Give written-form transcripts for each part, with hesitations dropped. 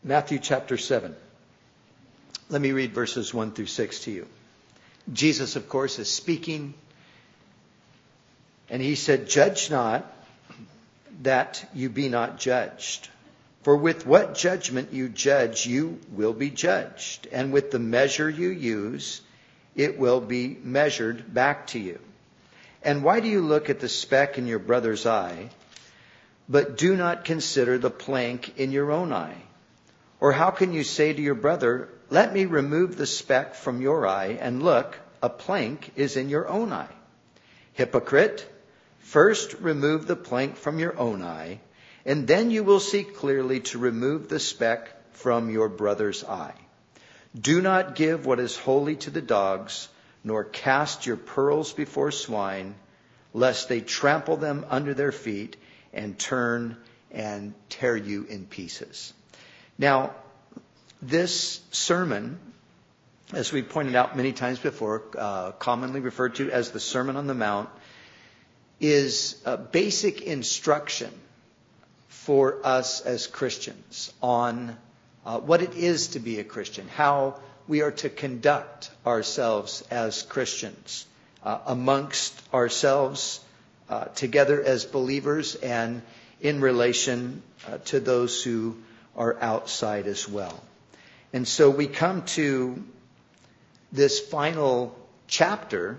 Matthew chapter 7. Let me read verses 1 through 6 to you. Jesus, of course, is speaking. And he said, "Judge not, that you be not judged. For with what judgment you judge, you will be judged. And with the measure you use, it will be measured back to you. And why do you look at the speck in your brother's eye, but do not consider the plank in your own eye? Or how can you say to your brother, 'Let me remove the speck from your eye,' and look, a plank is in your own eye? Hypocrite, first remove the plank from your own eye, and then you will see clearly to remove the speck from your brother's eye. Do not give what is holy to the dogs, nor cast your pearls before swine, lest they trample them under their feet and turn and tear you in pieces." Now, this sermon, as we pointed out many times before, commonly referred to as the Sermon on the Mount, is a basic instruction for us as Christians on what it is to be a Christian, how we are to conduct ourselves as Christians, amongst ourselves, together as believers, and in relation to those who are outside as well. And so we come to this final chapter.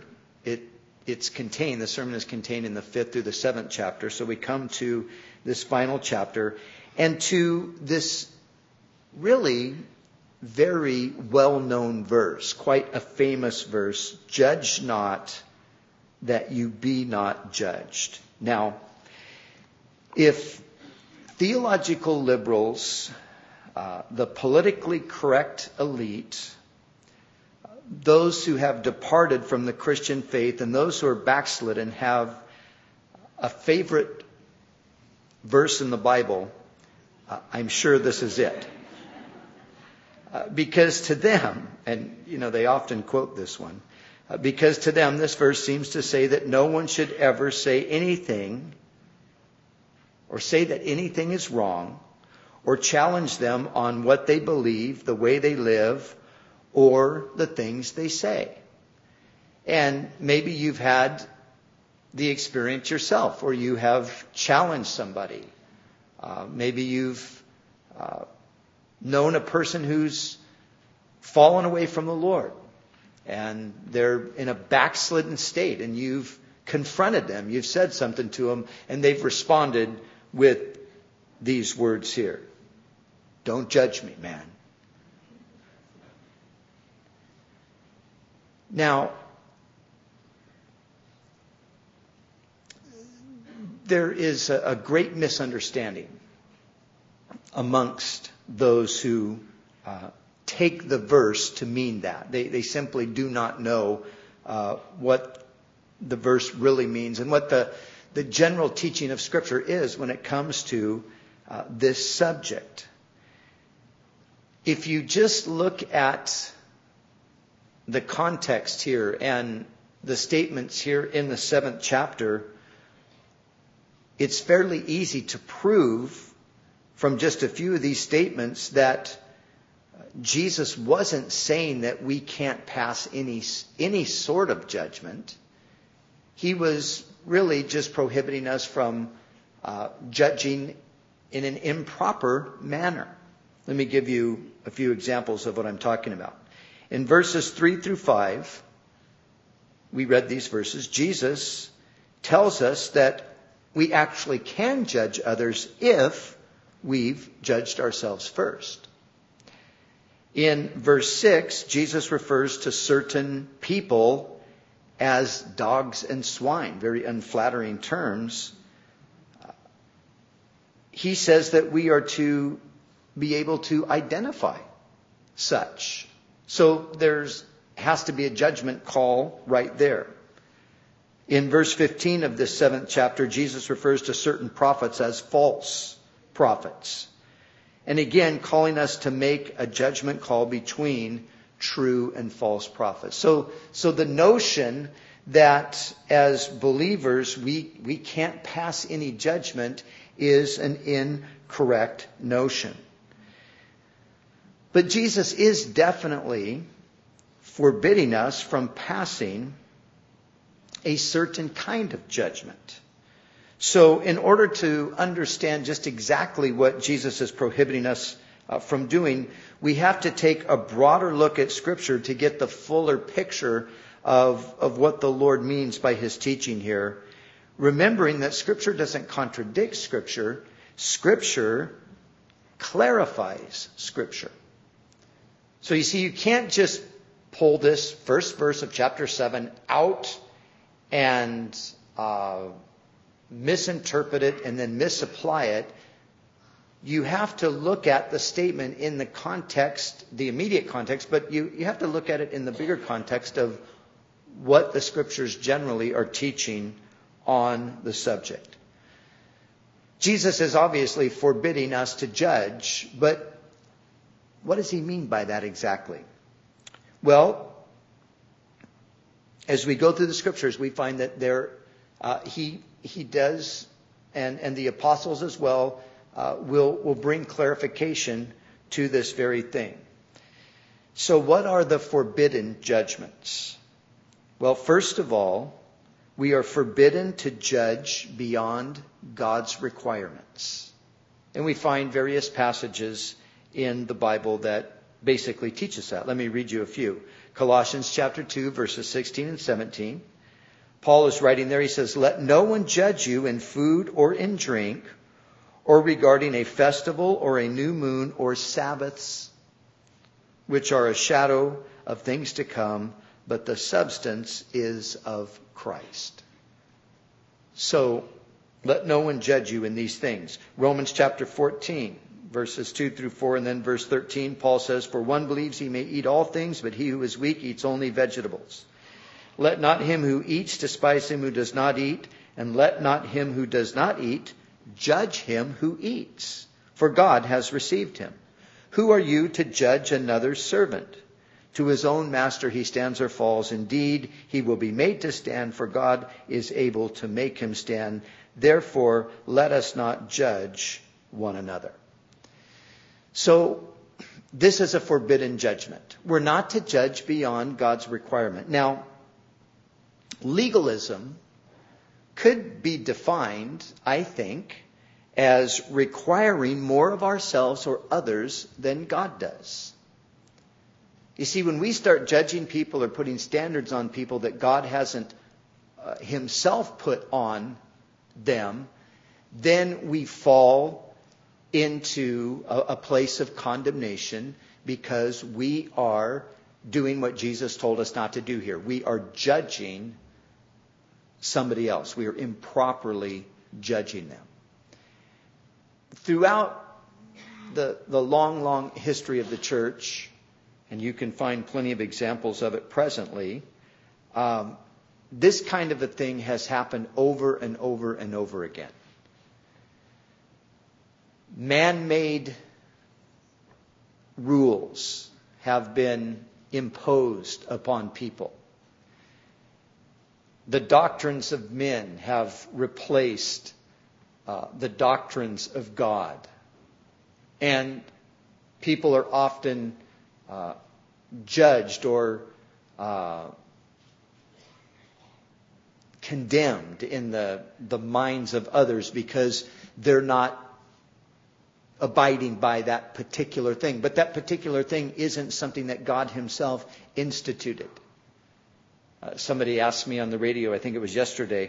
The sermon is contained in the 5th through the 7th chapter. So we come to this final chapter and to this really very well-known verse, quite a famous verse, "Judge not, that you be not judged." Now, if theological liberals, the politically correct elite, those who have departed from the Christian faith, and those who are backslidden have a favorite verse in the Bible, I'm sure this is it. Because to them, and they often quote this one, because to them this verse seems to say that no one should ever say anything or say that anything is wrong or challenge them on what they believe, the way they live, or the things they say. And maybe you've had the experience yourself, or you have challenged somebody. Maybe you've known a person who's fallen away from the Lord, and they're in a backslidden state, and you've confronted them, you've said something to them, and they've responded with these words here: "Don't judge me, man." Now, there is a great misunderstanding amongst those who take the verse to mean that. They simply do not know what the verse really means and what the general teaching of Scripture is when it comes to this subject. If you just look at the context here and the statements here in the 7th chapter, it's fairly easy to prove from just a few of these statements that Jesus wasn't saying that we can't pass any sort of judgment. He was really just prohibiting us from judging in an improper manner. Let me give you a few examples of what I'm talking about. In verses 3 through 5, we read these verses. Jesus tells us that we actually can judge others if we've judged ourselves first. In verse 6, Jesus refers to certain people as dogs and swine, very unflattering terms. He says that we are to be able to identify such. So has to be a judgment call right there. In verse 15 of this 7th chapter, Jesus refers to certain prophets as false prophets. And again, calling us to make a judgment call between true and false prophets. So the notion that as believers we can't pass any judgment is an incorrect notion. But Jesus is definitely forbidding us from passing a certain kind of judgment. So in order to understand just exactly what Jesus is prohibiting us from doing, we have to take a broader look at Scripture to get the fuller picture of what the Lord means by His teaching here. Remembering that Scripture doesn't contradict Scripture. Scripture clarifies Scripture. So you see, you can't just pull this first verse of chapter 7 out and misinterpret it and then misapply it. You have to look at the statement in the context, the immediate context, but you have to look at it in the bigger context of what the Scriptures generally are teaching on the subject. Jesus is obviously forbidding us to judge, but what does He mean by that exactly? Well, as we go through the Scriptures, we find that He does, and the apostles as well, will bring clarification to this very thing. So what are the forbidden judgments? Well, first of all, we are forbidden to judge beyond God's requirements. And we find various passages in the Bible that basically teach us that. Let me read you a few. Colossians chapter 2, verses 16 and 17. Paul is writing there, he says, "Let no one judge you in food or in drink, or regarding a festival or a new moon or Sabbaths, which are a shadow of things to come, but the substance is of Christ." So, let no one judge you in these things. Romans chapter 14, verses 2 through 4, and then verse 13, Paul says, "For one believes he may eat all things, but he who is weak eats only vegetables. Let not him who eats despise him who does not eat, and let not him who does not eat judge him who eats, for God has received him. Who are you to judge another's servant? To his own master he stands or falls. Indeed, he will be made to stand, for God is able to make him stand. Therefore, let us not judge one another." So, this is a forbidden judgment. We're not to judge beyond God's requirement. Now, legalism could be defined, I think, as requiring more of ourselves or others than God does. You see, when we start judging people or putting standards on people that God hasn't Himself put on them, then we fall into a place of condemnation because we are doing what Jesus told us not to do here. We are judging somebody else. We are improperly judging them. Throughout the long history of the church, and you can find plenty of examples of it presently, this kind of a thing has happened over and over and over again. Man-made rules have been imposed upon people. The doctrines of men have replaced the doctrines of God. And people are often judged or condemned in the minds of others because they're not abiding by that particular thing. But that particular thing isn't something that God Himself instituted. Somebody asked me on the radio, I think it was yesterday,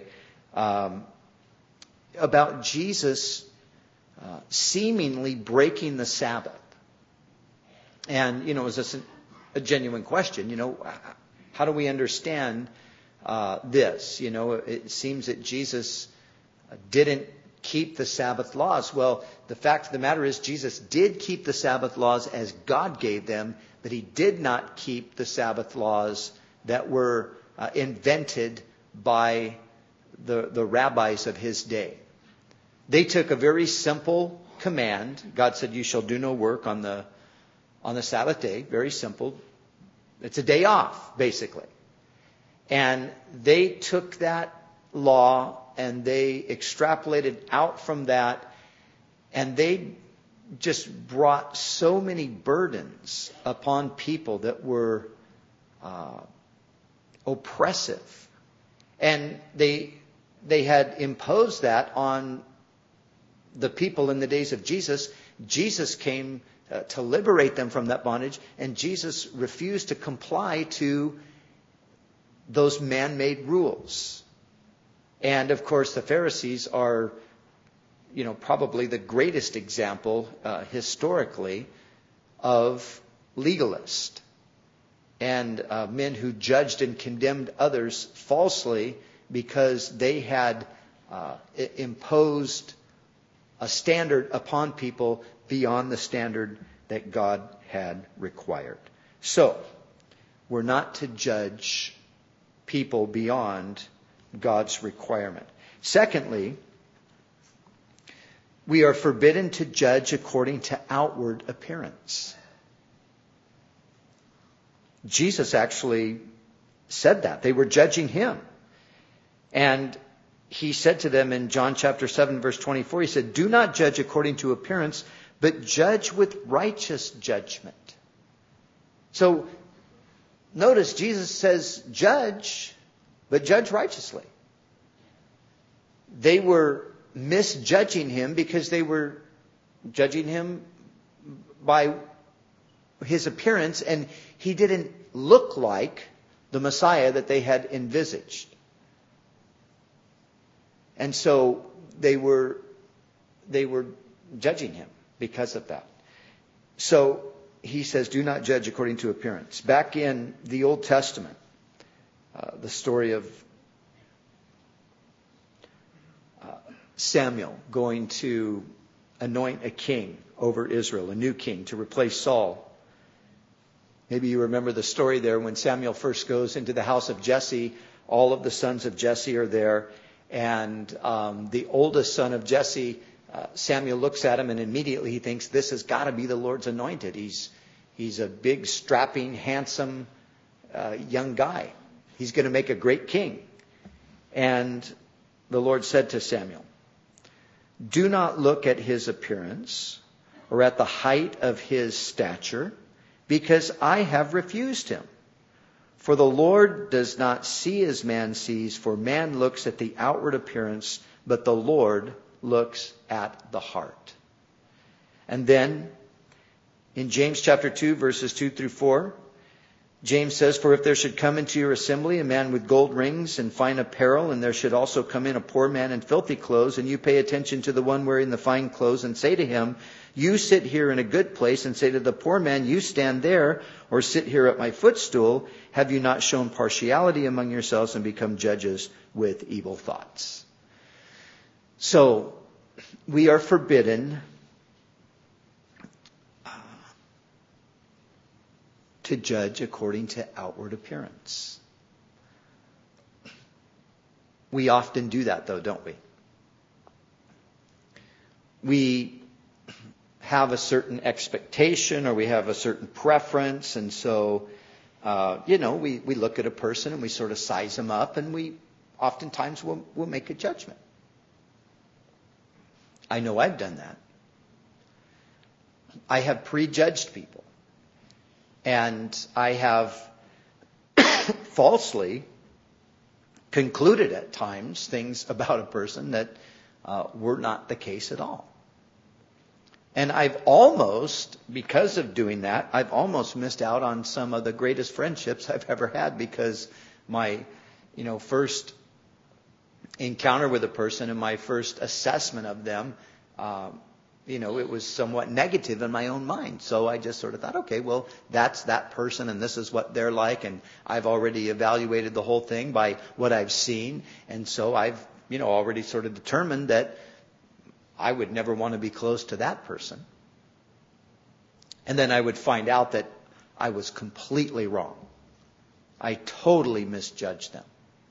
about Jesus seemingly breaking the Sabbath. And, it was just a genuine question. How do we understand this? It seems that Jesus didn't keep the Sabbath laws. Well, the fact of the matter is Jesus did keep the Sabbath laws as God gave them, but He did not keep the Sabbath laws that were invented by the rabbis of His day. They took a very simple command. God said, "You shall do no work on the Sabbath day." Very simple. It's a day off, basically. And they took that law and they extrapolated out from that, and they just brought so many burdens upon people that were oppressive. And they had imposed that on the people in the days of Jesus. Jesus came to liberate them from that bondage, and Jesus refused to comply to those man-made rules. And of course, the Pharisees are, probably the greatest example historically of legalist and men who judged and condemned others falsely because they had imposed a standard upon people beyond the standard that God had required. So, we're not to judge people beyond God's requirement. Secondly, we are forbidden to judge according to outward appearance. Jesus actually said that. They were judging him. And he said to them in John chapter 7, verse 24, he said, "Do not judge according to appearance, but judge with righteous judgment." So, notice Jesus says, judge, but judge righteously. They were misjudging him because they were judging him by his appearance, and he didn't look like the Messiah that they had envisaged. And so they were judging him because of that. So he says, do not judge according to appearance. Back in the Old Testament, the story of Samuel going to anoint a king over Israel, a new king to replace Saul. Maybe you remember the story there when Samuel first goes into the house of Jesse. All of the sons of Jesse are there. And the oldest son of Jesse, Samuel looks at him and immediately he thinks, this has got to be the Lord's anointed. He's a big, strapping, handsome young guy. He's going to make a great king. And the Lord said to Samuel, "Do not look at his appearance or at the height of his stature, because I have refused him. For the Lord does not see as man sees, for man looks at the outward appearance, but the Lord looks at the heart." And then in James chapter 2, verses 2 through 4, James says, "For if there should come into your assembly a man with gold rings and fine apparel, and there should also come in a poor man in filthy clothes, and you pay attention to the one wearing the fine clothes, and say to him, 'You sit here in a good place,' and say to the poor man, 'You stand there,' or 'Sit here at my footstool,' have you not shown partiality among yourselves and become judges with evil thoughts?" So, we are forbidden to judge according to outward appearance. We often do that, though, don't we? We have a certain expectation or we have a certain preference, and so, we look at a person and we sort of size them up, and we oftentimes will make a judgment. I know I've done that. I have prejudged people. And I have falsely concluded at times things about a person that were not the case at all. And I've almost, because of doing that, I've almost missed out on some of the greatest friendships I've ever had, because my, first encounter with a person and my first assessment of them, it was somewhat negative in my own mind. So I just sort of thought, okay, well, that's that person and this is what they're like. And I've already evaluated the whole thing by what I've seen. And so I've, already sort of determined that I would never want to be close to that person. And then I would find out that I was completely wrong. I totally misjudged them.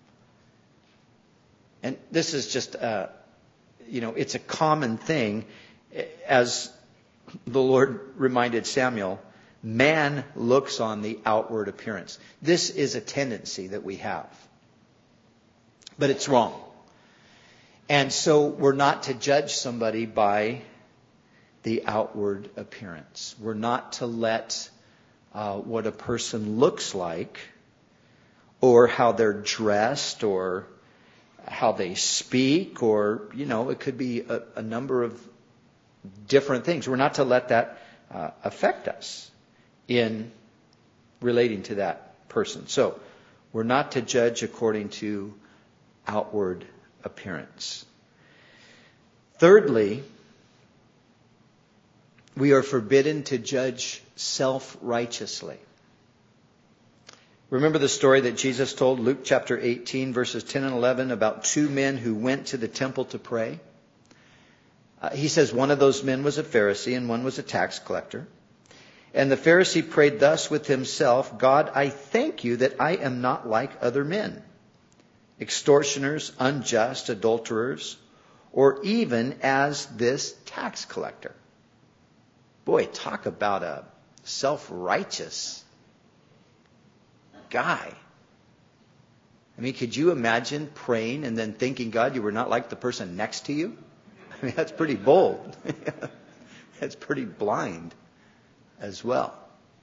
And this is just, it's a common thing. As the Lord reminded Samuel, man looks on the outward appearance. This is a tendency that we have. But it's wrong. And so we're not to judge somebody by the outward appearance. We're not to let what a person looks like, or how they're dressed, or how they speak, or, it could be a number of different things. We're not to let that affect us in relating to that person. So, we're not to judge according to outward appearance. Thirdly, we are forbidden to judge self-righteously. Remember the story that Jesus told, Luke chapter 18, verses 10 and 11, about two men who went to the temple to pray? He says one of those men was a Pharisee and one was a tax collector. And the Pharisee prayed thus with himself, God, I thank you that I am not like other men, extortioners, unjust, adulterers, or even as this tax collector. Boy, talk about a self-righteous guy. I mean, could you imagine praying and then thinking, God, you were not like the person next to you? I mean, that's pretty bold. That's pretty blind as well.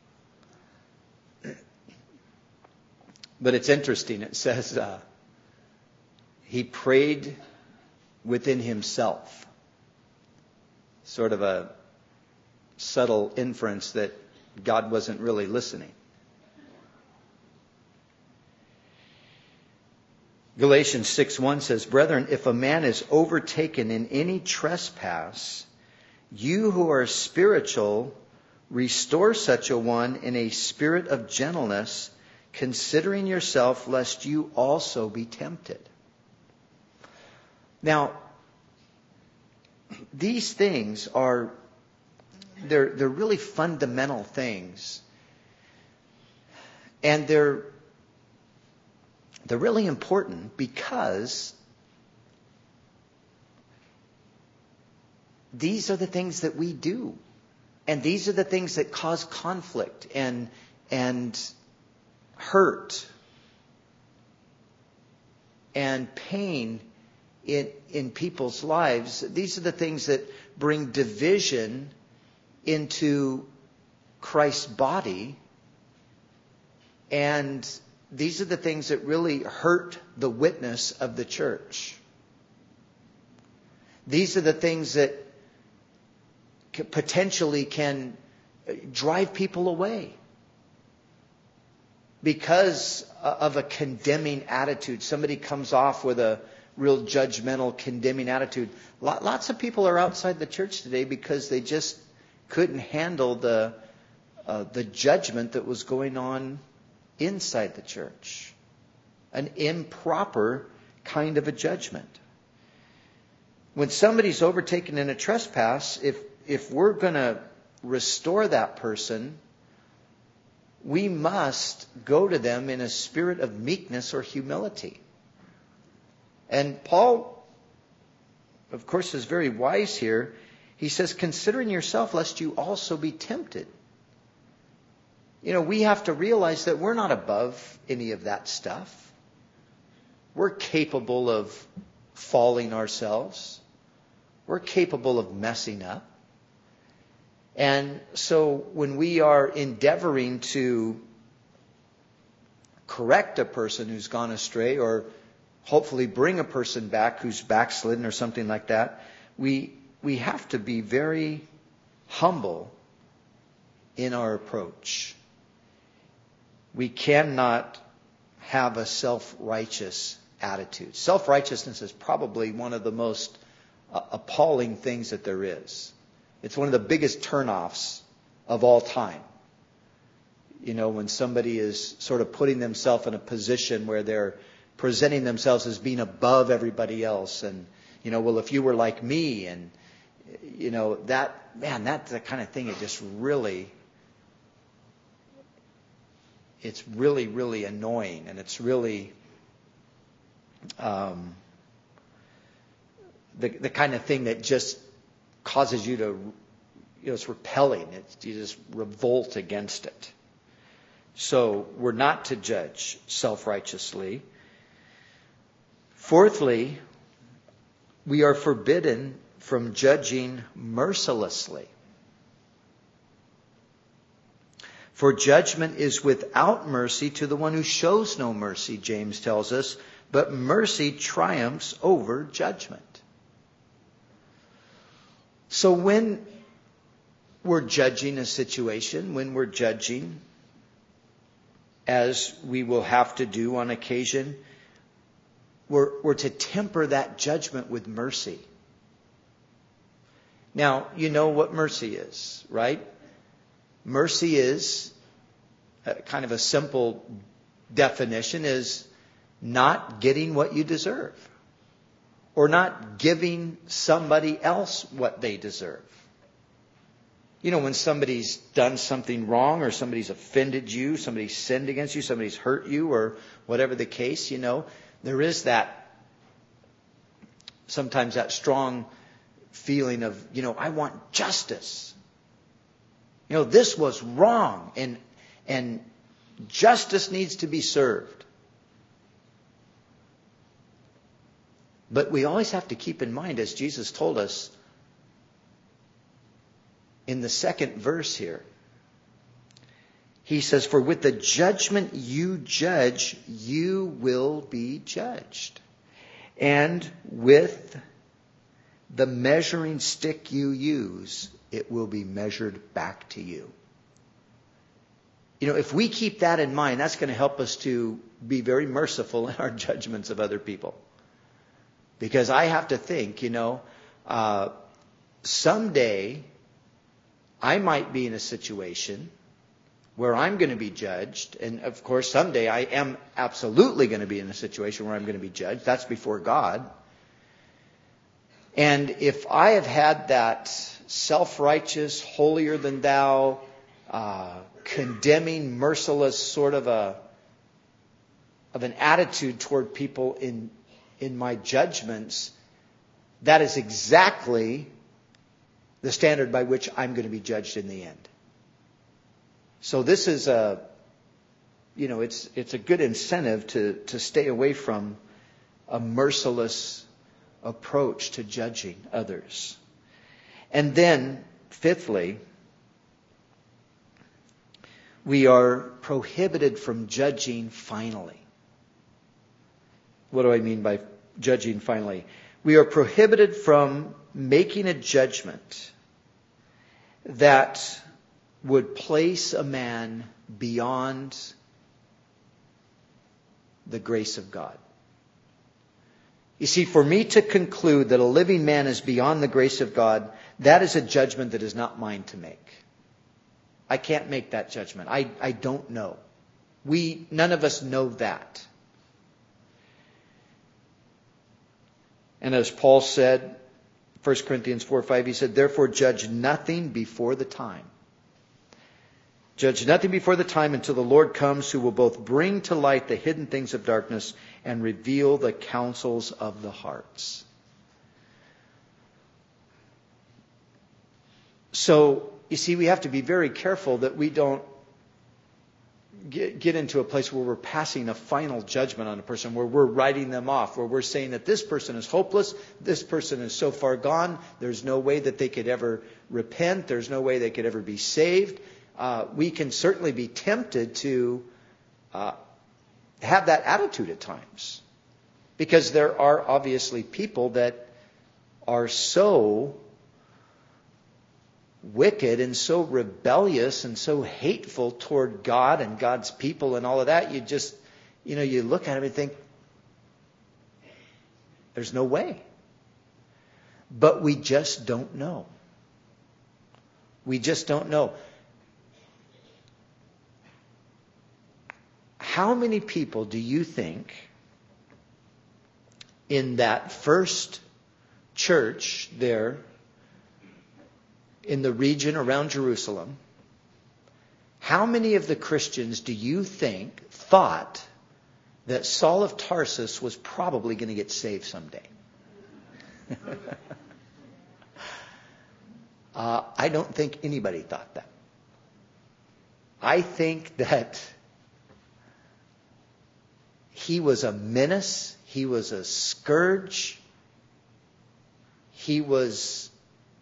But it's interesting. It says he prayed within himself. Sort of a subtle inference that God wasn't really listening. Galatians 6:1 says, Brethren, if a man is overtaken in any trespass, you who are spiritual, restore such a one in a spirit of gentleness, considering yourself, lest you also be tempted. Now, these things are, they're really fundamental things. And they're really important because these are the things that we do. And these are the things that cause conflict and hurt and pain in people's lives. These are the things that bring division into Christ's body. And these are the things that really hurt the witness of the church. These are the things that potentially can drive people away because of a condemning attitude. Somebody comes off with a real judgmental, condemning attitude. Lots of people are outside the church today because they just couldn't handle the judgment that was going on inside the church. An improper kind of a judgment. When somebody's overtaken in a trespass, if we're going to restore that person, we must go to them in a spirit of meekness or humility. And Paul, of course, is very wise here. He says, considering yourself, lest you also be tempted. We have to realize that we're not above any of that stuff. We're capable of falling ourselves. We're capable of messing up. And so when we are endeavoring to correct a person who's gone astray, or hopefully bring a person back who's backslidden or something like that, we have to be very humble in our approach. We cannot have a self-righteous attitude. Self-righteousness is probably one of the most appalling things that there is. It's one of the biggest turnoffs of all time. When somebody is sort of putting themselves in a position where they're presenting themselves as being above everybody else. And, well, if you were like me, and, that's the kind of thing it's really, really annoying. And it's really the kind of thing that just causes you to, it's repelling. You just revolt against it. So we're not to judge self-righteously. Fourthly, we are forbidden from judging mercilessly. For judgment is without mercy to the one who shows no mercy, James tells us, but mercy triumphs over judgment. So when we're judging a situation, when we're judging, as we will have to do on occasion, we're to temper that judgment with mercy. Now, you know what mercy is, right? Mercy is, kind of a simple definition, is not getting what you deserve, or not giving somebody else what they deserve. You know, when somebody's done something wrong, or somebody's offended you, somebody's sinned against you, somebody's hurt you, or whatever the case, you know, there is that, sometimes that strong feeling of, you know, I want justice. You know, this was wrong, and justice needs to be served. But we always have to keep in mind, as Jesus told us in the second verse here, he says, for with the judgment you judge, you will be judged. And with the measuring stick you use, it will be measured back to you. You know, if we keep that in mind, that's going to help us to be very merciful in our judgments of other people. Because I have to think, you know, someday I might be in a situation where I'm going to be judged. And of course, someday I am absolutely going to be in a situation where I'm going to be judged. That's before God. And if I have had that self-righteous, holier than thou, condemning, merciless sort of an attitude toward people in my judgments, that is exactly the standard by which I'm going to be judged in the end. So this is it's a good incentive to stay away from a merciless approach to judging others. And then, fifthly, we are prohibited from judging finally. What do I mean by judging finally? We are prohibited from making a judgment that would place a man beyond the grace of God. You see, for me to conclude that a living man is beyond the grace of God, that is a judgment that is not mine to make. I can't make that judgment. I don't know. None of us know that. And as Paul said, 1 Corinthians 4:5, he said, therefore judge nothing before the time. Judge nothing before the time until the Lord comes, who will both bring to light the hidden things of darkness and reveal the counsels of the hearts. So, you see, we have to be very careful that we don't get into a place where we're passing a final judgment on a person, where we're writing them off, where we're saying that this person is hopeless, this person is so far gone, there's no way that they could ever repent, there's no way they could ever be saved. We can certainly be tempted to have that attitude at times, because there are obviously people that are so wicked and so rebellious and so hateful toward God and God's people and all of that. You look at them and think, there's no way. But we just don't know. We just don't know. How many people do you think in that first church there in the region around Jerusalem, how many of the Christians do you think thought that Saul of Tarsus was probably going to get saved someday? I don't think anybody thought that. I think that he was a menace. He was a scourge. he was,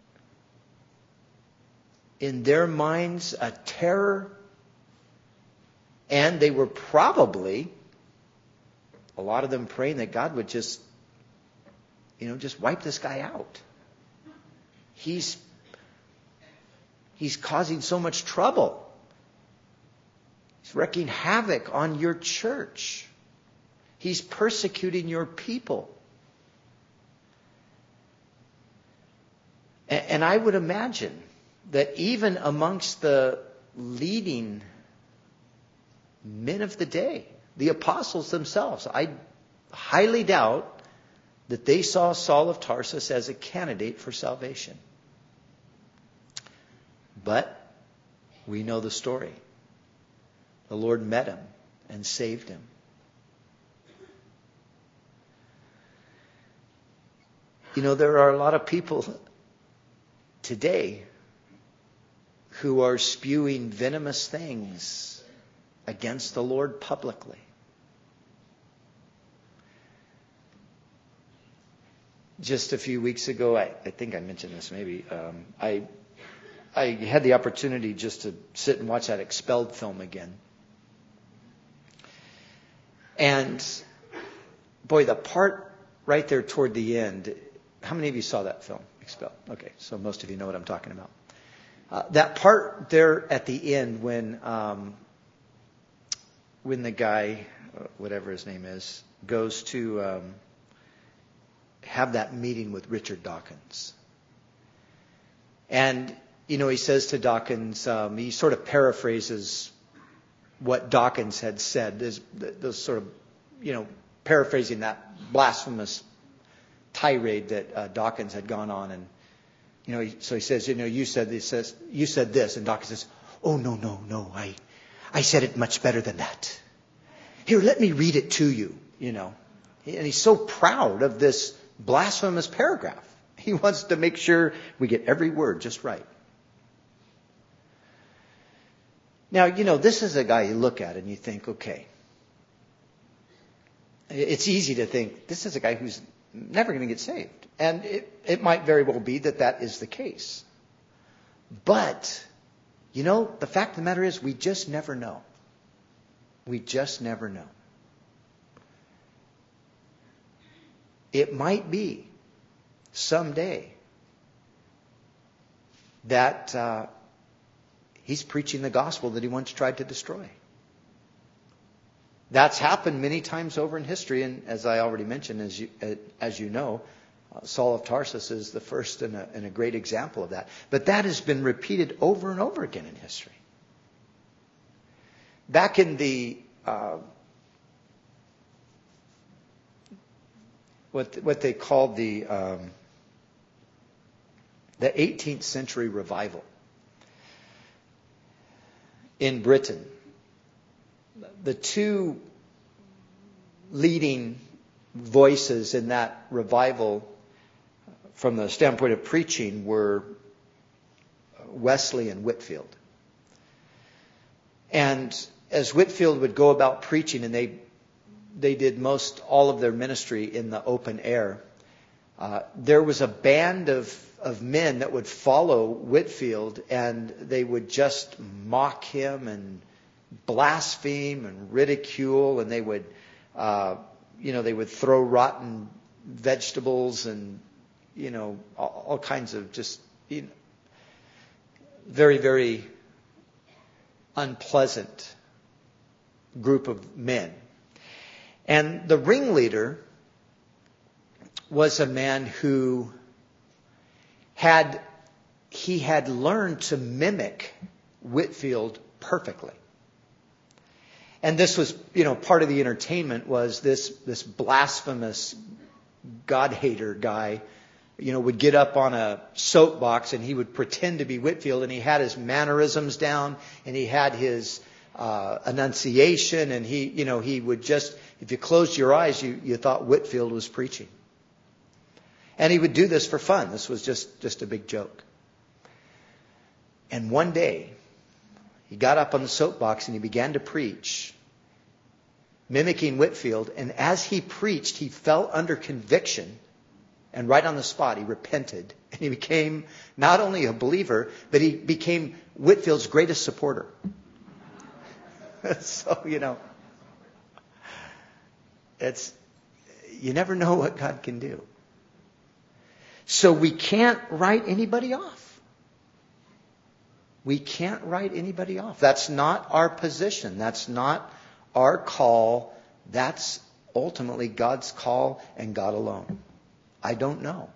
in their minds, a terror. And they were probably, a lot of them praying that God would just wipe this guy out. He's causing so much trouble. He's wreaking havoc on your church. He's persecuting your people. And I would imagine that even amongst the leading men of the day, the apostles themselves, I highly doubt that they saw Saul of Tarsus as a candidate for salvation. But we know the story. The Lord met him and saved him. There are a lot of people today who are spewing venomous things against the Lord publicly. Just a few weeks ago, I think I mentioned this maybe, I had the opportunity just to sit and watch that Expelled film again. And boy, the part right there toward the end, how many of you saw that film, Expelled? Okay, so most of you know what I'm talking about. That part there at the end when the guy, whatever his name is, goes to have that meeting with Richard Dawkins. And, he says to Dawkins, he sort of paraphrases what Dawkins had said, those sort of, paraphrasing that blasphemous tirade that Dawkins had gone on. And, so he says, you said this. And Dawkins says, oh, no, I said it much better than that. Here, let me read it to you, And he's so proud of this blasphemous paragraph. He wants to make sure we get every word just right. Now, this is a guy you look at and you think, okay, it's easy to think this is a guy who's never going to get saved. And it might very well be that is the case. But, the fact of the matter is we just never know. We just never know. It might be someday that he's preaching the gospel that he once tried to destroy. That's happened many times over in history, and as I already mentioned, as you know, Saul of Tarsus is the first and a great example of that. But that has been repeated over and over again in history. Back in the what they called the 18th century revival in Britain, the two leading voices in that revival from the standpoint of preaching were Wesley and Whitefield. And as Whitefield would go about preaching, and they did most all of their ministry in the open air, there was a band of men that would follow Whitefield, and they would just mock him and blaspheme and ridicule, and they would throw rotten vegetables and all kinds of just very, very unpleasant group of men. And the ringleader was a man who had learned to mimic Whitefield perfectly. And this was, part of the entertainment was this blasphemous God-hater guy, would get up on a soapbox and he would pretend to be Whitefield, and he had his mannerisms down and he had his enunciation, and he would just, if you closed your eyes, you thought Whitefield was preaching. And he would do this for fun. This was just a big joke. And one day, he got up on the soapbox and he began to preach, mimicking Whitefield. And as he preached, he fell under conviction And right on the spot, he repented. And he became not only a believer, but he became Whitfield's greatest supporter. So, you never know what God can do. So we can't write anybody off. We can't write anybody off. That's not our position. That's not our call. That's ultimately God's call and God alone. I don't know.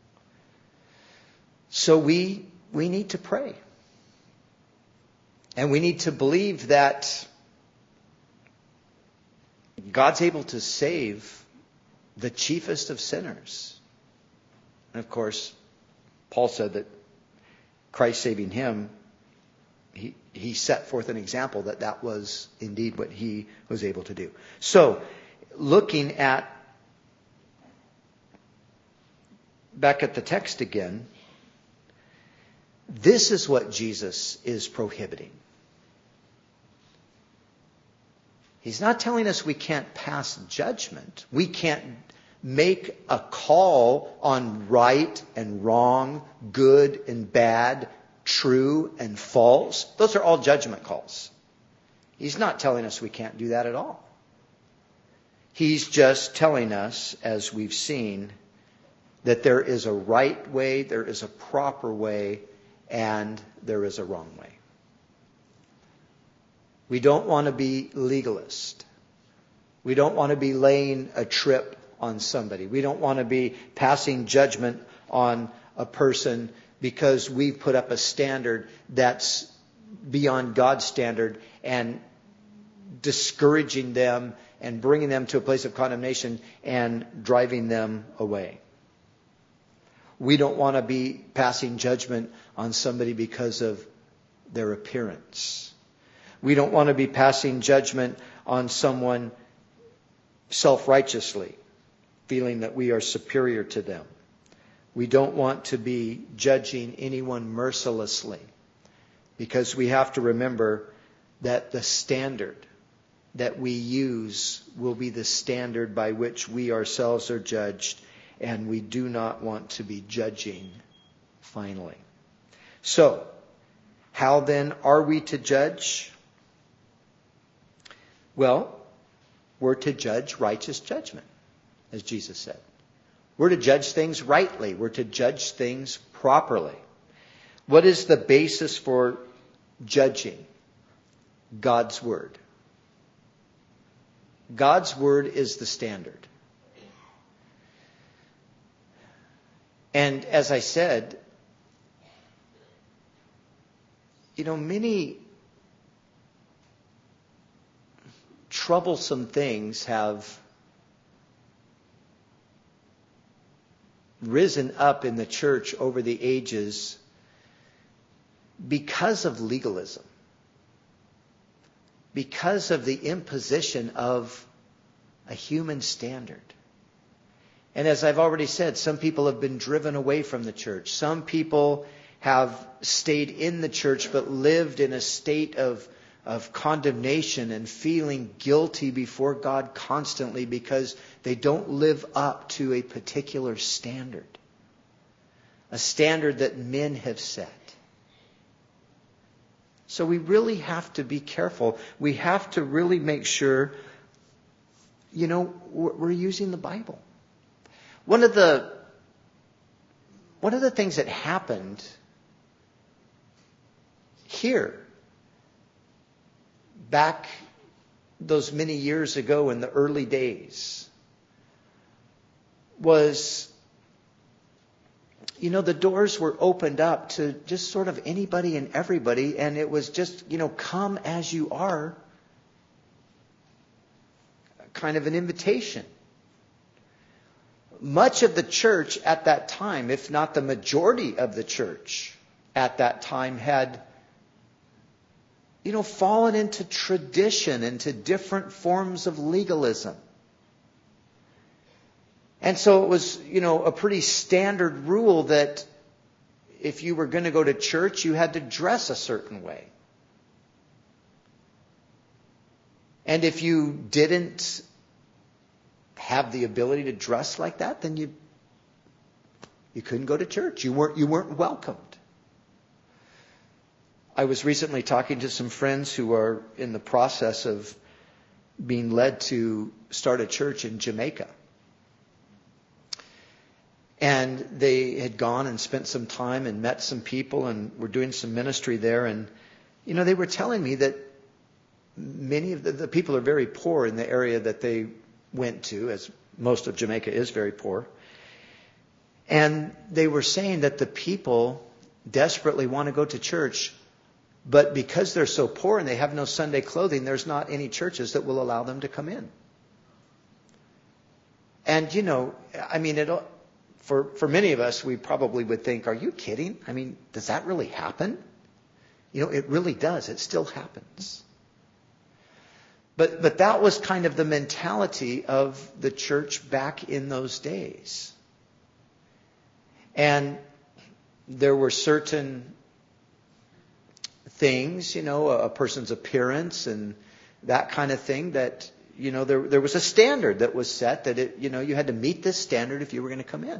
So we need to pray. And we need to believe that God's able to save the chiefest of sinners. And of course, Paul said that Christ saving him, he set forth an example that was indeed what he was able to do. So, looking back at the text again, this is what Jesus is prohibiting. He's not telling us we can't pass judgment. We can't make a call on right and wrong, good and bad, true and false. Those are all judgment calls. He's not telling us we can't do that at all. He's just telling us, as we've seen, that there is a right way, there is a proper way, and there is a wrong way. We don't want to be legalist. We don't want to be laying a trip on somebody. We don't want to be passing judgment on a person because we've put up a standard that's beyond God's standard and discouraging them and bringing them to a place of condemnation and driving them away. We don't want to be passing judgment on somebody because of their appearance. We don't want to be passing judgment on someone self-righteously, feeling that we are superior to them. We don't want to be judging anyone mercilessly, because we have to remember that the standard that we use will be the standard by which we ourselves are judged, and we do not want to be judging finally. So, how then are we to judge? Well, we're to judge righteous judgment, as Jesus said. We're to judge things rightly. We're to judge things properly. What is the basis for judging? God's Word. God's Word is the standard. And as I said, many troublesome things have risen up in the church over the ages because of legalism, because of the imposition of a human standard. And as I've already said, some people have been driven away from the church. Some people have stayed in the church but lived in a state of condemnation and feeling guilty before God constantly because they don't live up to a particular standard. A standard that men have set. So we really have to be careful. We have to really make sure, we're using the Bible. One of the things that happened here back those many years ago in the early days was, the doors were opened up to just sort of anybody and everybody, and it was just, come as you are, kind of an invitation. Much of the church at that time, if not the majority of the church at that time, had fallen into tradition, into different forms of legalism. And so it was, a pretty standard rule that if you were going to go to church, you had to dress a certain way. And if you didn't have the ability to dress like that, then you You couldn't go to church. You weren't welcomed. I was recently talking to some friends who are in the process of being led to start a church in Jamaica. And they had gone and spent some time and met some people and were doing some ministry there. And, they were telling me that many of the people are very poor in the area that they went to, as most of Jamaica is very poor. And they were saying that the people desperately want to go to church, but because they're so poor and they have no Sunday clothing, there's not any churches that will allow them to come in. And, for many of us, we probably would think, are you kidding? I mean, does that really happen? It really does. It still happens. But that was kind of the mentality of the church back in those days. And there were certain things, a person's appearance and that kind of thing that, there was a standard that was set that you had to meet this standard if you were going to come in.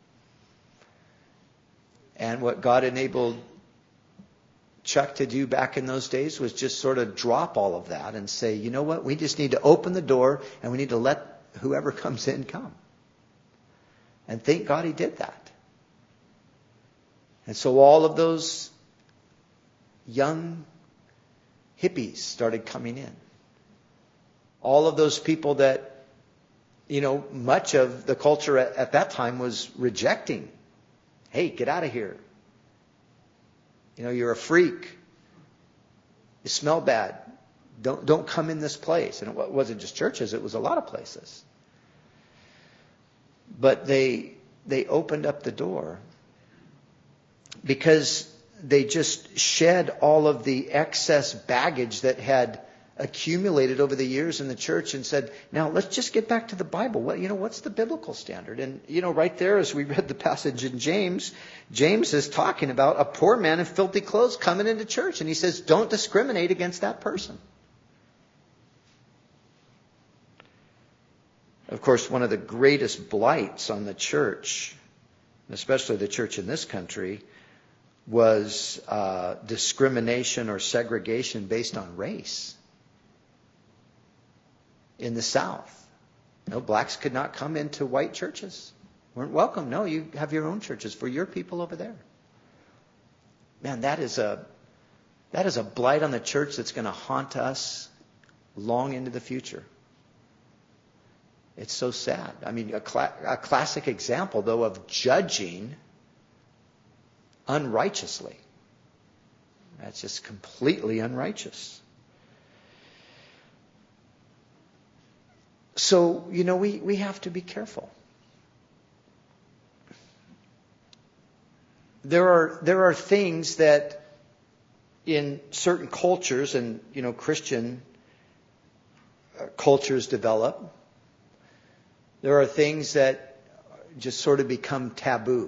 And what God enabled Chuck to do back in those days was just sort of drop all of that and say, you know what, we just need to open the door and we need to let whoever comes in come. And thank God he did that. And so all of those young hippies started coming in. All of those people that, much of the culture at that time was rejecting. Hey, get out of here. You're a freak. You smell bad. Don't come in this place. And it wasn't just churches, it was a lot of places. But they opened up the door because they just shed all of the excess baggage that had accumulated over the years in the church and said, now let's just get back to the Bible. What's the biblical standard? And, right there as we read the passage in James, James is talking about a poor man in filthy clothes coming into church. And he says, don't discriminate against that person. Of course, one of the greatest blights on the church, especially the church in this country, was discrimination or segregation based on race. In the South, blacks could not come into white churches. Weren't welcome. No, you have your own churches for your people over there. Man, that is a blight on the church that's going to haunt us long into the future. It's so sad. I mean, a classic example, though, of judging unrighteously. That's just completely unrighteous. So, we have to be careful. There are things that in certain cultures and, Christian cultures develop. There are things that just sort of become taboo.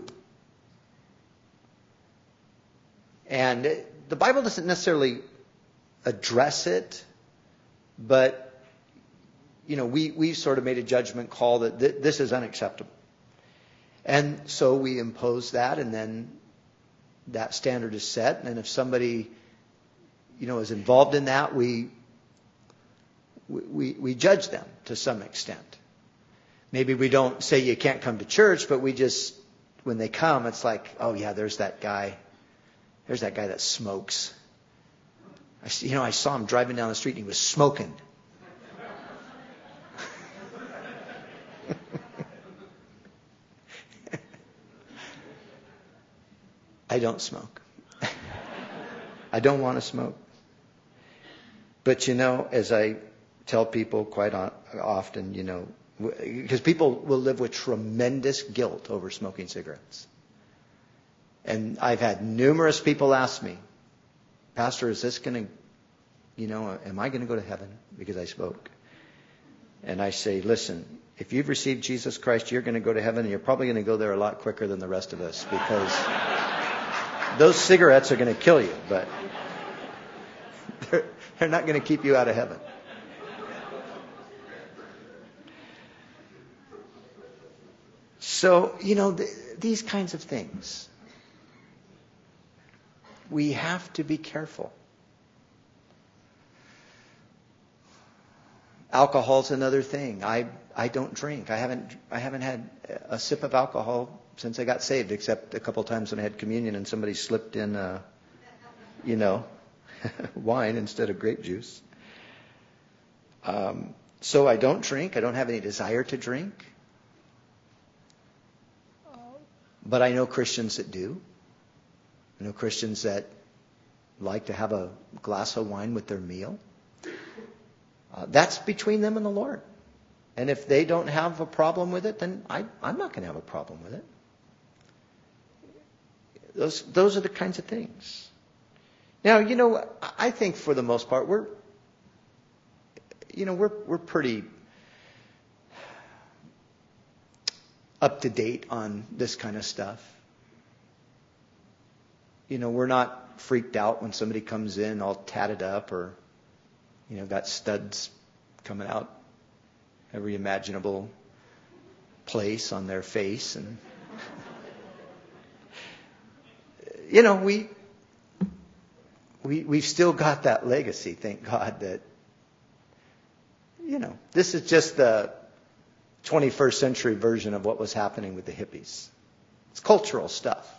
And the Bible doesn't necessarily address it, but we sort of made a judgment call that this is unacceptable. And so we impose that, and then that standard is set. And if somebody, is involved in that, we judge them to some extent. Maybe we don't say you can't come to church, but we just, when they come, it's like, oh yeah, there's that guy. There's that guy that smokes. I saw him driving down the street and he was smoking. I don't smoke. I don't want to smoke. But as I tell people quite often, because people will live with tremendous guilt over smoking cigarettes. And I've had numerous people ask me, Pastor, is this going to, am I going to go to heaven because I smoke? And I say, listen, if you've received Jesus Christ, you're going to go to heaven, and you're probably going to go there a lot quicker than the rest of us, because those cigarettes are going to kill you, but they're not going to keep you out of heaven. So, these kinds of things, we have to be careful. Alcohol's another thing. I don't drink. I haven't had a sip of alcohol since I got saved, except a couple times when I had communion and somebody slipped in, wine instead of grape juice. So I don't drink. I don't have any desire to drink. But I know Christians that do. I know Christians that like to have a glass of wine with their meal. That's between them and the Lord. And if they don't have a problem with it, then I'm not going to have a problem with it. Those are the kinds of things. Now, I think for the most part we're pretty up to date on this kind of stuff. We're not freaked out when somebody comes in all tatted up or got studs coming out every imaginable place on their face. And, we've still got that legacy, thank God, that, this is just the 21st century version of what was happening with the hippies. It's cultural stuff.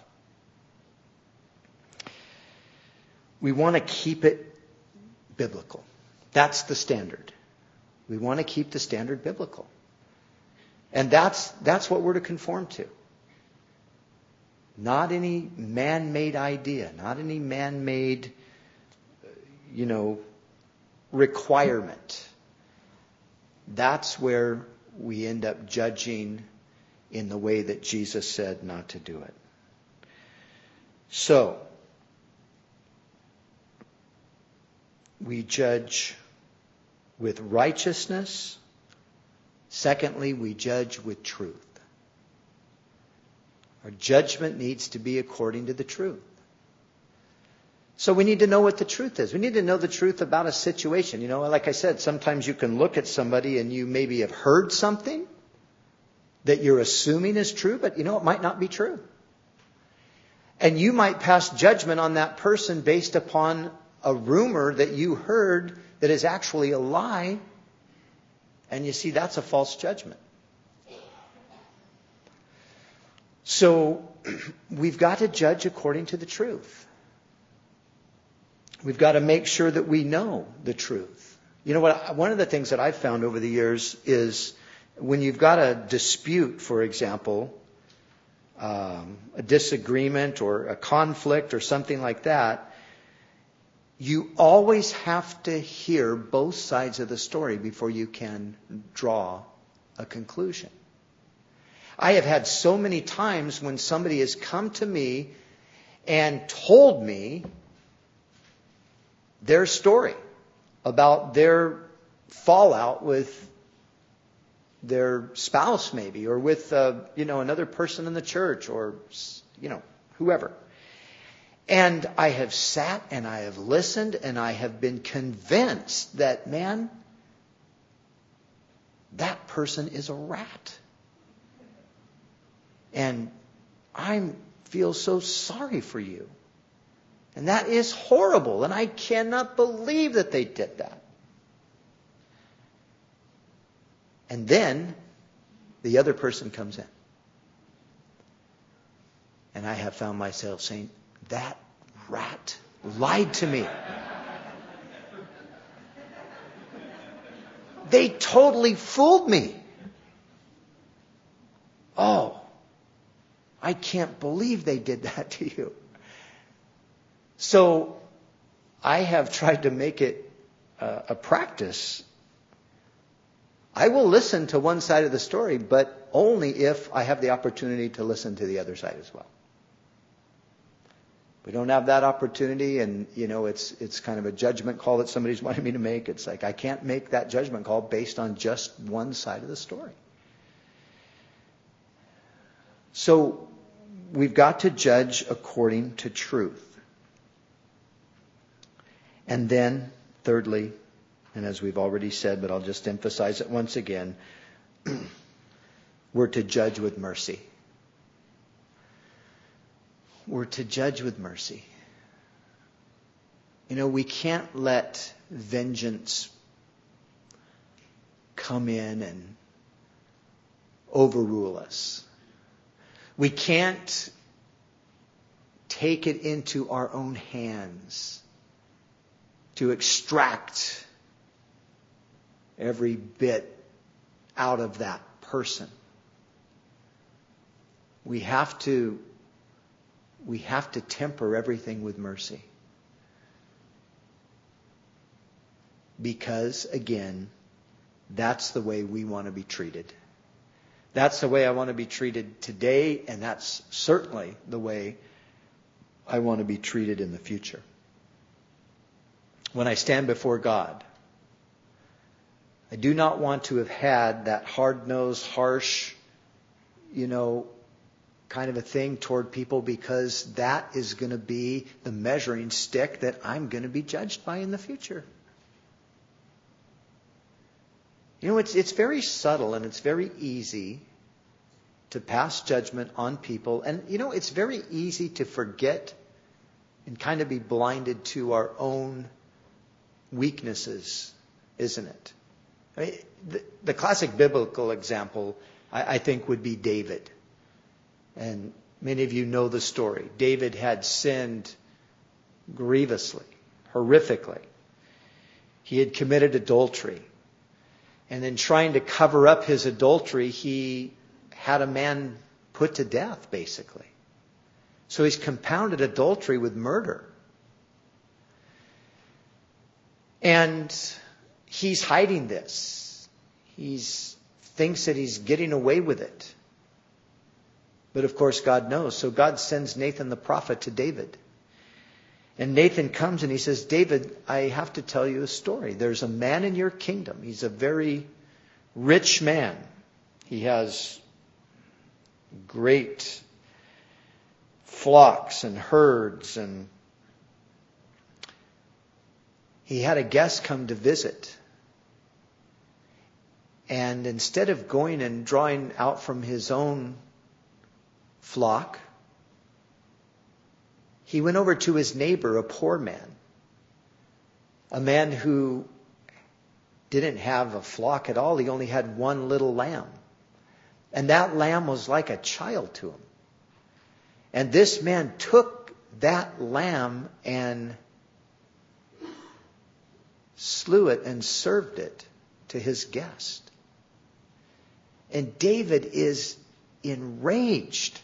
We want to keep it biblical. That's the standard. We want to keep the standard biblical. And that's what we're to conform to. Not any man-made idea, not any man-made, requirement. That's where we end up judging in the way that Jesus said not to do it. So, we judge with righteousness. Secondly, we judge with truth. Our judgment needs to be according to the truth. So we need to know what the truth is. We need to know the truth about a situation. Like I said, sometimes you can look at somebody and you maybe have heard something that you're assuming is true, but it might not be true. And you might pass judgment on that person based upon a rumor that you heard that is actually a lie. And you see, that's a false judgment. So we've got to judge according to the truth. We've got to make sure that we know the truth. One of the things that I've found over the years is when you've got a dispute, for example, a disagreement or a conflict or something like that, you always have to hear both sides of the story before you can draw a conclusion. I have had so many times when somebody has come to me and told me their story about their fallout with their spouse maybe, or with another person in the church, or whoever. And I have sat and I have listened and I have been convinced that, man, that person is a rat. And I feel so sorry for you. And that is horrible. And I cannot believe that they did that. And then the other person comes in. And I have found myself saying, that rat lied to me. They totally fooled me. Oh, I can't believe they did that to you. So I have tried to make it a practice. I will listen to one side of the story, but only if I have the opportunity to listen to the other side as well. We don't have that opportunity, and it's kind of a judgment call that somebody's wanting me to make. It's like I can't make that judgment call based on just one side of the story. So we've got to judge according to truth. And then, thirdly, and as we've already said, but I'll just emphasize it once again, we're to judge with mercy. We're to judge with mercy. You know, we can't let vengeance come in and overrule us. We can't take it into our own hands to extract every bit out of that person. We have to temper everything with mercy. Because, again, that's the way we want to be treated. That's the way I want to be treated today, and that's certainly the way I want to be treated in the future. When I stand before God, I do not want to have had that hard-nosed, harsh, kind of a thing toward people, because that is going to be the measuring stick that I'm going to be judged by in the future. You know, it's very subtle and it's very easy to pass judgment on people. And, it's very easy to forget and kind of be blinded to our own weaknesses, isn't it? I mean, the classic biblical example, I think, would be David. And many of you know the story. David had sinned grievously, horrifically. He had committed adultery. And in trying to cover up his adultery, he had a man put to death, basically. So he's compounded adultery with murder. And he's hiding this. He thinks that he's getting away with it. But of course God knows. So God sends Nathan the prophet to David. And Nathan comes and he says, David, I have to tell you a story. There's a man in your kingdom. He's a very rich man. He has great flocks and herds, and he had a guest come to visit. And instead of going and drawing out from his own flock, he went over to his neighbor, a poor man, a man who didn't have a flock at all. He only had one little lamb. And that lamb was like a child to him. And this man took that lamb and slew it and served it to his guest. And David is enraged.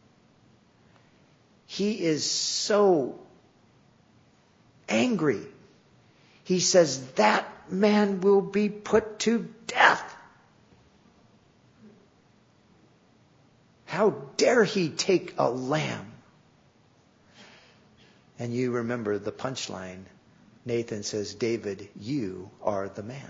He is so angry. He says, that man will be put to death. How dare he take a lamb? And you remember the punchline. Nathan says, David, you are the man.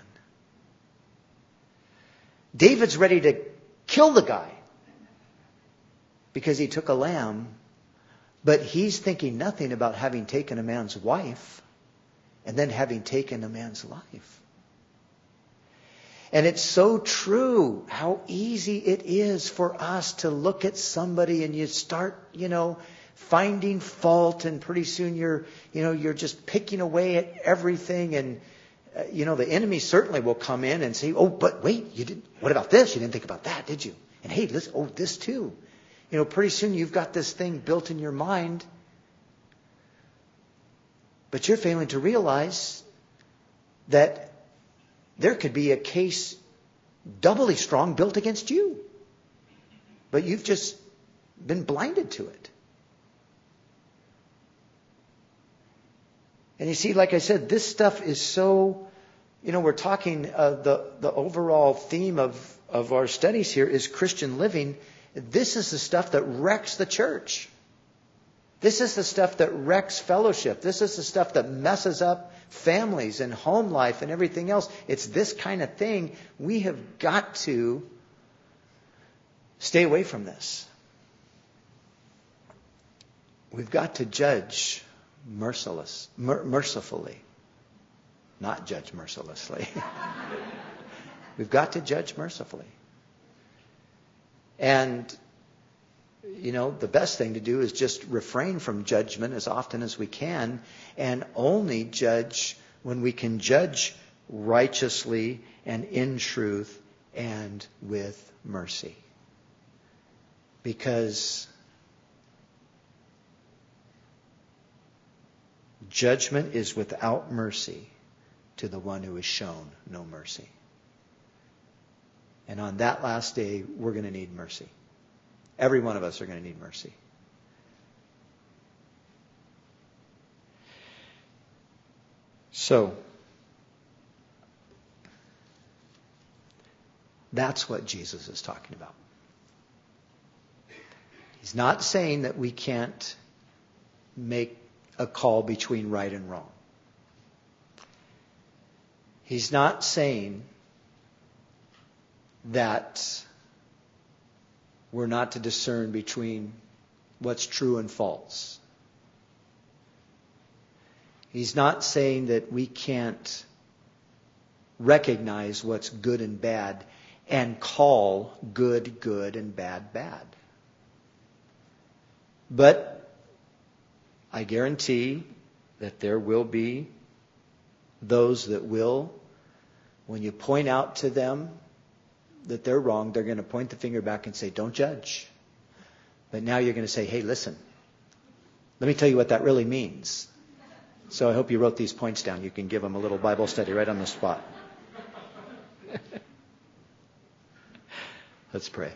David's ready to kill the guy because he took a lamb, but he's thinking nothing about having taken a man's wife and then having taken a man's life. And it's so true how easy it is for us to look at somebody and you start, finding fault, and pretty soon you're just picking away at everything. And, the enemy certainly will come in and say, oh, but wait, what about this? You didn't think about that, did you? And hey, listen, this too. Pretty soon you've got this thing built in your mind, but you're failing to realize that there could be a case doubly strong built against you. But you've just been blinded to it. And you see, like I said, this stuff is so, we're talking, the overall theme of our studies here is Christian living. This is the stuff that wrecks the church. This is the stuff that wrecks fellowship. This is the stuff that messes up families and home life and everything else. It's this kind of thing. We have got to stay away from this. We've got to judge mercifully, not judge mercilessly. We've got to judge mercifully. And, the best thing to do is just refrain from judgment as often as we can and only judge when we can judge righteously and in truth and with mercy. Because judgment is without mercy to the one who has shown no mercy. And on that last day, we're going to need mercy. Every one of us are going to need mercy. So, that's what Jesus is talking about. He's not saying that we can't make a call between right and wrong. He's not saying that we're not to discern between what's true and false. He's not saying that we can't recognize what's good and bad and call good, good, and bad, bad. But I guarantee that there will be those that will, when you point out to them that they're wrong, they're going to point the finger back and say, don't judge. But now you're going to say, hey, listen, let me tell you what that really means. So I hope you wrote these points down. You can give them a little Bible study right on the spot. Let's pray.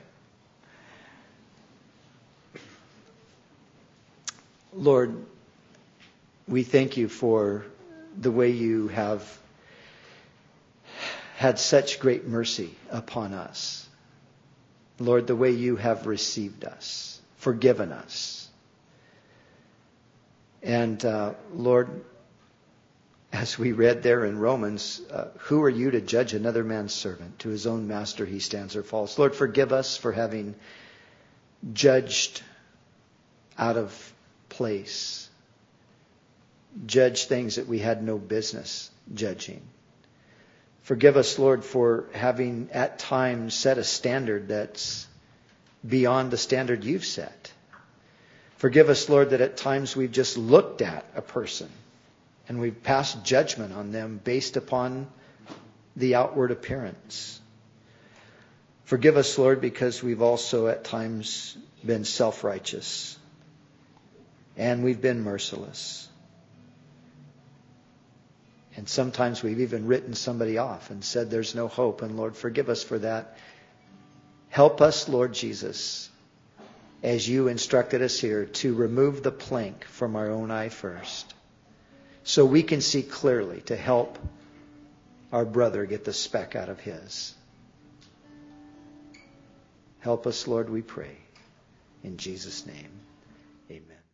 Lord, we thank you for the way you have had such great mercy upon us. Lord, the way you have received us, forgiven us. And Lord, as we read there in Romans, who are you to judge another man's servant? To his own master he stands or falls. Lord, forgive us for having judged out of place. Judged things that we had no business judging. Forgive us, Lord, for having at times set a standard that's beyond the standard you've set. Forgive us, Lord, that at times we've just looked at a person and we've passed judgment on them based upon the outward appearance. Forgive us, Lord, because we've also at times been self-righteous and we've been merciless. And sometimes we've even written somebody off and said there's no hope. And Lord, forgive us for that. Help us, Lord Jesus, as you instructed us here, to remove the plank from our own eye first, so we can see clearly to help our brother get the speck out of his. Help us, Lord, we pray. In Jesus' name, amen.